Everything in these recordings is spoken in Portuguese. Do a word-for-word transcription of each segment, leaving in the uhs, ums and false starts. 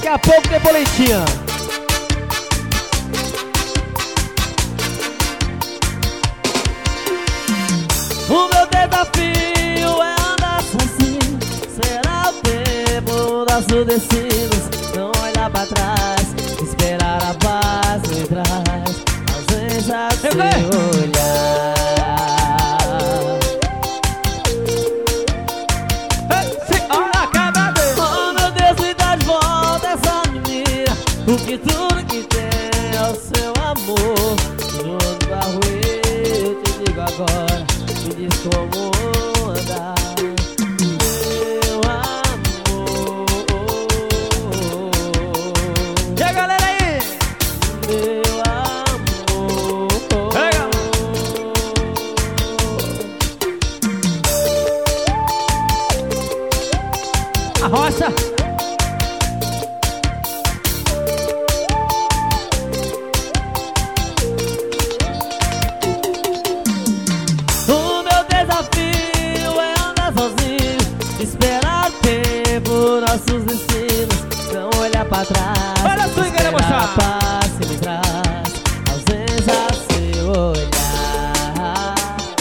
daqui a pouco tem boletim. O meu desafio é andar sozinho. Será o tempo nossos destinos. Não olhar pra trás, esperar a paz me traz. Ausência sem olhar. Oh meu Deus, me dá de volta essa menina. Porque tudo que tem é o seu amor. Junto pra ruir, eu te digo agora. Me diz como andar, meu amor. E a galera aí? Meu amor. Pega. A rocha. O meu desafio é andar sozinho. Esperar o tempo, nossos destinos. Não olhar pra trás. Olha a swing, né, moça? A paz que me traz. Ausência sem olhar.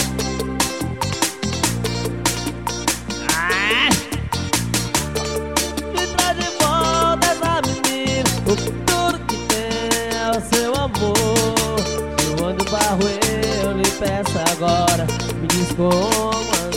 Me traz de volta essa menina. O tudo que tem é o seu amor. Eu ando barro, eu lhe peço agora. Me diz como